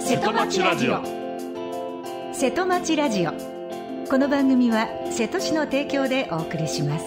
瀬戸町ラジオ。 瀬戸町ラジオ、この番組は瀬戸市の提供でお送りします。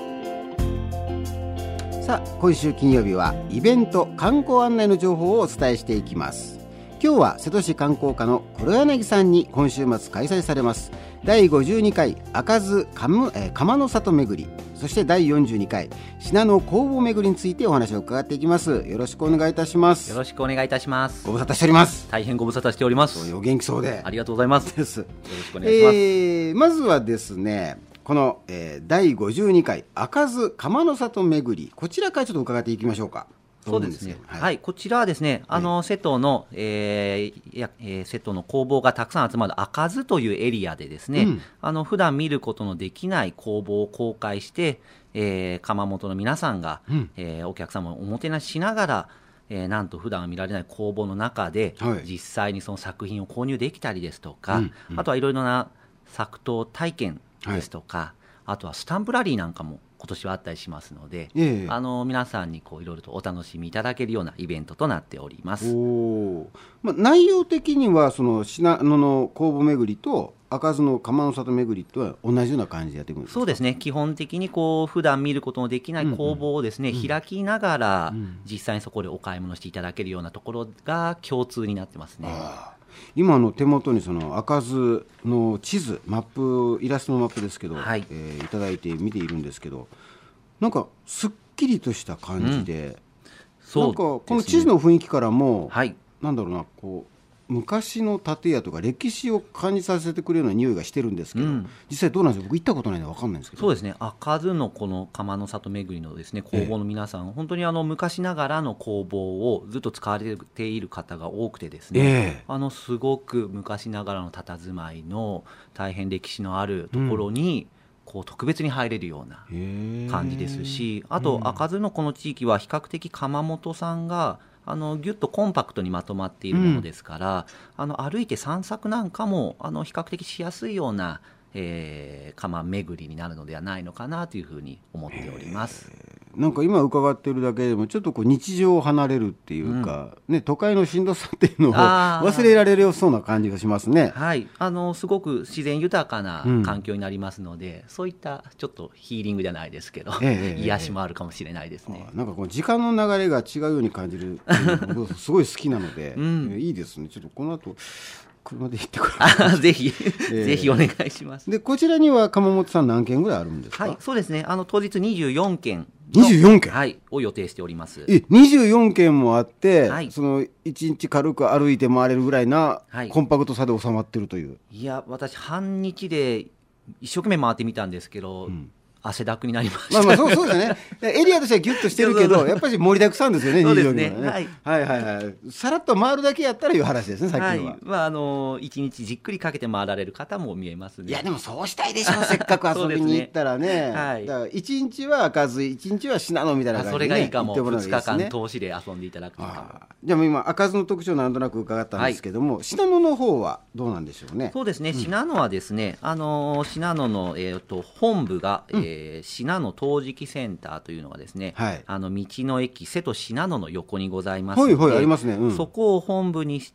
さあ、今週金曜日はイベント観光案内の情報をお伝えしていきます。今日は瀬戸市観光課の黒柳さんに今週末開催されます第52回開かず釜の里巡り、そして第42回信濃工房巡りについてお話を伺っていきます。よろしくお願いいたします。 よろしくお願いいたします。 ご無沙汰しております。 大変ご無沙汰しております。 お元気そうでありがとうございますです。 よろしくお願いします。 まずはですね、この、第52回開かず釜の里巡り、こちらからちょっと伺っていきましょうか。 そうですね、はい、こちらはですね、瀬戸の、瀬戸の工房がたくさん集まる開かずというエリアでですね、普段見ることのできない工房を公開して、窯元の皆さんが、お客様をおもてなししながら、なんと普段は見られない工房の中で、実際にその作品を購入できたりですとか、あとはいろいろな作陶体験ですとか、あとはスタンプラリーなんかも今年はあったりしますので、皆さんにこういろいろとお楽しみいただけるようなイベントとなっております。 内容的にはその信濃の工房巡りと開かずの釜の里巡りとは同じような感じでやっていくんですか？ そうですね、基本的にこう普段見ることのできない工房をですね、開きながら、実際にそこでお買い物していただけるようなところが共通になってますね。 今の手元にその開かずの地図、マップ、イラストのマップですけど、いただいて見ているんですけど、なんかすっきりとした感じで、なんかこの地図の雰囲気からも、なんだろうな、こう昔の建屋とか歴史を感じさせてくれるような匂いがしてるんですけど、実際どうなんでしょう。僕行ったことないので分かんないんですけど。 そうですね、開かずのこの釜の里巡りのですね、工房の皆さん、本当に昔ながらの工房をずっと使われている方が多くてですね、すごく昔ながらの佇まいの大変歴史のあるところに、こう特別に入れるような感じですし、あと開かずのこの地域は比較的窯元さんがギュッとコンパクトにまとまっているものですから、歩いて散策なんかも比較的しやすいような、窯巡りになるのではないのかなというふうに思っております。 なんか今伺っているだけでもちょっとこう日常を離れるっていうか、都会のしんどさっていうのを忘れられるそうな感じがしますね。 すごく自然豊かな環境になりますので、そういったちょっとヒーリングじゃないですけど、癒しもあるかもしれないですね。 なんかこう時間の流れが違うように感じる僕すごい好きなので、いいですね。ちょっとこの後車で行ってくるぜひ、ぜひお願いします。 でこちらには窯元さん何件ぐらいあるんですか？ そうですね、当日24件を予定しております。 24件もあって、その1日軽く歩いて回れるぐらいなコンパクトさで収まってるという。 いや、私半日で一生懸命回ってみたんですけど、汗だくになりました。 そうですね。エリアとしてはギュッとしてるけど、やっぱり盛りだくさんですよね。 そうですね。 さらっと回るだけやったらいう話ですね。さっきは。 一日じっくりかけて回られる方も見えますね。 いやでもそうしたいでしょ。せっかく遊びに行ったらね。だから1日は開かず、1日は信濃みたいな感じで、 それがいいかも。2日間通しで遊んでいただくとか。 じゃあ今開かずの特徴なんとなく伺ったんですけども、信濃の方はどうなんでしょうね。 そうですね。信濃はですね、信濃の本部が信濃陶磁器センターというのがですね、道の駅瀬戸信濃の横にございますので、 ありますね。 そこを本部にして、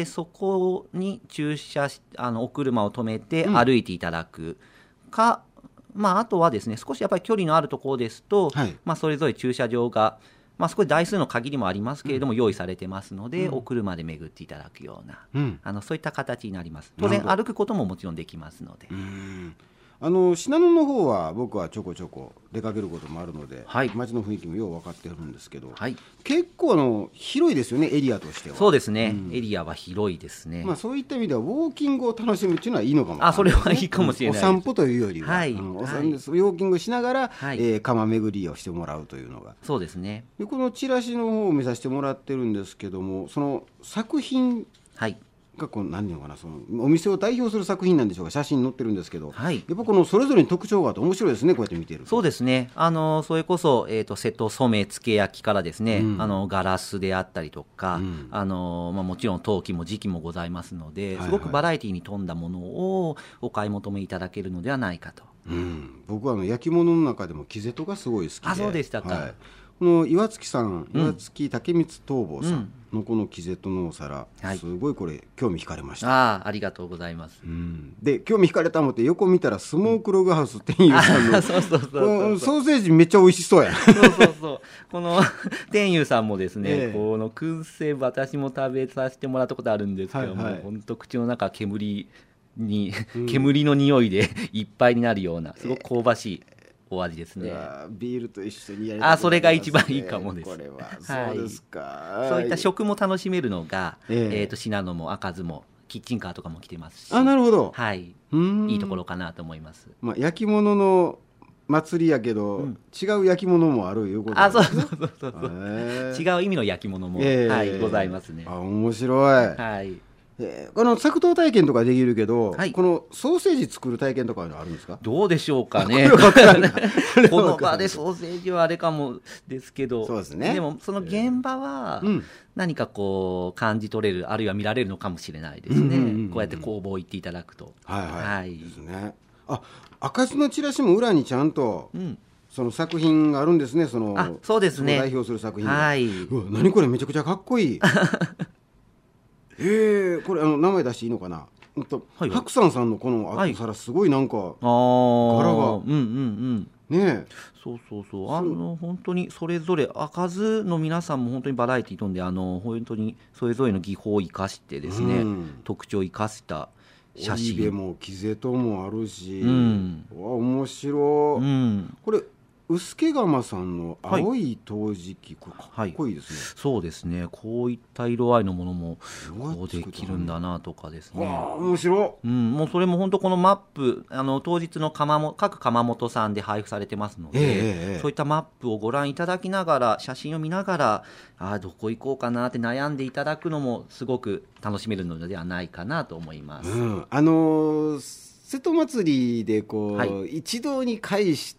そこに駐車お車を止めて歩いていただくか、あとはですね、少しやっぱり距離のあるところですと、それぞれ駐車場が少し台数の限りもありますけれども、用意されてますので、お車で巡っていただくような、そういった形になります。当然歩くことももちろんできますので。 信濃の方は僕はちょこちょこ出かけることもあるので、街の雰囲気もよう分かってるんですけど、結構広いですよね、エリアとしては。 そうですね、エリアは広いですね。 そういった意味ではウォーキングを楽しむっていうのはいいのかもしれないですね。 それはいいかもしれない。 お散歩というよりは、ウォーキングしながら、窯巡りをしてもらうというのが。 そうですね。 でこのチラシの方を見させてもらってるんですけども、その作品が何ていうのかな、そのお店を代表する作品なんでしょうか。写真載ってるんですけど、やっぱこのそれぞれに特徴があって面白いですね、こうやって見てると。 そうですね、それこそ、瀬戸染付け焼きからですね、ガラスであったりとか、もちろん陶器も磁器もございますので、すごくバラエティに富んだものをお買い求めいただけるのではないかと。 僕は焼き物の中でも木瀬戸がすごい好きで。 そうでしたか。 この岩槻さん、岩槻竹光逃亡さんのこのキゼトのお皿、すごいこれ興味惹かれました。 ありがとうございます。 で興味惹かれたもって横見たらスモークログハウス天佑さんのそうソーセージめっちゃ美味しそうやそうこの天佑さんもですね、この燻製私も食べさせてもらったことあるんですけども、本当口の中煙の匂いでいっぱいになるようなすごく香ばしいお味ですね。 ビールと一緒にやりたい、 それが一番いいかもです。 これはそうですか、 そういった食も楽しめるのが、信濃も赤酢もキッチンカーとかも来てますし、 なるほど、 いいところかなと思います。 焼き物の祭りやけど、違う焼き物もあるいうことですね。 そう違う意味の焼き物も、ございますね。 面白い。この作陶体験とかできるけど、このソーセージ作る体験とかあるんですか？ どうでしょうかね。この場でソーセージはあれかもですけど、 そうですね。 でもその現場は何かこう感じ取れる、あるいは見られるのかもしれないですね。こうやって工房行っていただくと。 ですね。赤酢のチラシも裏にちゃんと、その作品があるんですね。 そうですね。 代表する作品が。何これめちゃくちゃかっこいい。これ名前出していいのかな。白山さんのこのお皿すごいなんか柄がね。そう本当にそれぞれ赤酢の皆さんも本当にバラエティー飛んで本当にそれぞれの技法を生かしてですね、特徴を生かした写真。 オリベもキゼトもあるし、面白い。これ薄毛釜さんの青い陶磁器、これかっこいいですね。 そうですね。こういった色合いのものもこうできるんだなとかですね。 面白い。 もうそれも本当このマップ当日の各窯元さんで配布されてますので、そういったマップをご覧いただきながら、写真を見ながらどこ行こうかなって悩んでいただくのもすごく楽しめるのではないかなと思います。 瀬戸祭りで一堂に会して、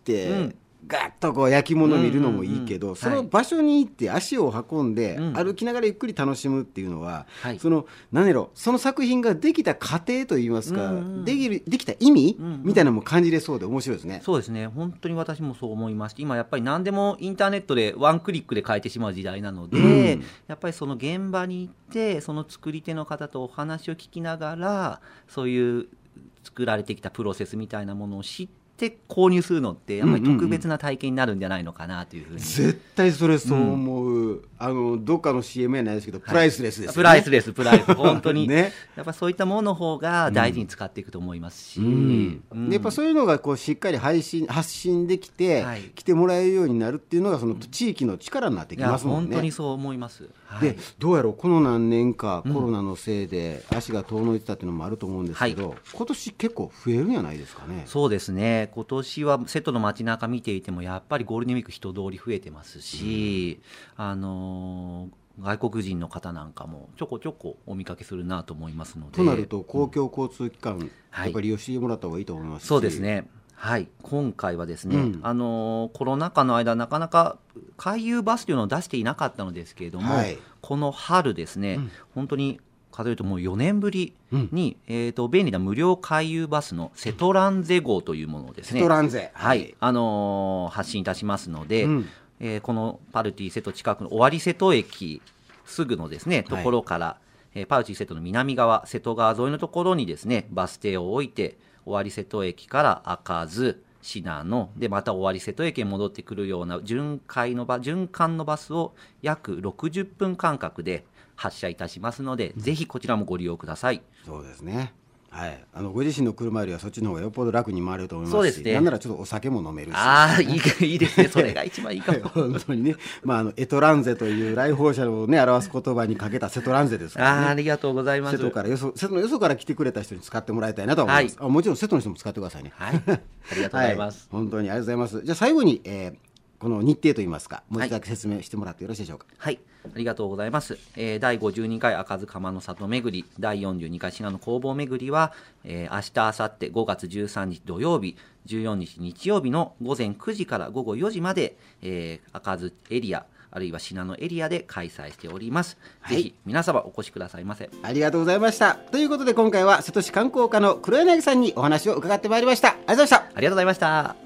ガッと焼き物見るのもいいけど、その場所に行って足を運んで、歩きながらゆっくり楽しむっていうのは、その作品ができた過程といいますか、できた意味みたいなのも感じれそうで面白いですね。 そうですね。本当に私もそう思いまして、今やっぱり何でもインターネットでワンクリックで変えてしまう時代なので、やっぱりその現場に行ってその作り手の方とお話を聞きながら、そういう作られてきたプロセスみたいなものを知って購入するのってやっぱり特別な体験になるんじゃないのかなというふうに、 絶対それそう思う。どっかの CM やないですけど、プライスレスですよね。 プライス本当にやっぱそういったものの方が大事に使っていくと思いますし、 やっぱそういうのがしっかり発信できて、来てもらえるようになるっていうのがその地域の力になってきますもんね。 本当にそう思います。 でどうやろう、この何年かコロナのせいで足が遠のいてたっていうのもあると思うんですけど、今年結構増えるんじゃないですかね。 そうですね。今年は瀬戸の街中見ていてもやっぱりゴールデンウィーク人通り増えてますし、外国人の方なんかもちょこちょこお見かけするなと思いますので。 となると公共交通機関、やっぱり利用してもらった方がいいと思いますし。 そうですね。今回はですね、コロナ禍の間なかなか回遊バスというのを出していなかったのですけれども、この春ですね、本当に数えるともう4年ぶりに、便利な無料回遊バスの瀬戸ランゼ号というものをですね、 瀬戸ランゼ、 発信いたしますので、このパルティ瀬戸近くの尾張瀬戸駅すぐのですねところから、パルティ瀬戸の南側、瀬戸川沿いのところにですねバス停を置いて、尾張瀬戸駅から赤酢、信濃でまた尾張瀬戸駅へ戻ってくるような循環のバスを約60分間隔で発車いたしますので、ぜひこちらもご利用ください。 そうですね。ご自身の車よりはそっちの方がよっぽど楽に回れると思いますし、 そうですね、 なんならちょっとお酒も飲めるし、 いいですね。それが一番いいかも。 本当にね、エトランゼという来訪者をね表す言葉にかけた瀬戸ランゼですからね。 ありがとうございます。 瀬戸のよそから来てくれた人に使ってもらいたいなと思います。もちろん瀬戸の人も使ってくださいね。 ありがとうございます。 本当にありがとうございます。じゃあ最後に、この日程といいますか、もう一度だけ説明してもらってよろしいでしょうか。 ありがとうございます。第52回赤酢釜の里巡り、第42回信濃工房巡りは、明日、明後日5月13日土曜日、14日日曜日の午前9時から午後4時まで、赤酢エリア、あるいは信濃エリアで開催しております。ぜひ皆様お越しくださいませ。 ありがとうございました。ということで今回は瀬戸市観光課の黒柳さんにお話を伺ってまいりました。ありがとうございました。 ありがとうございました。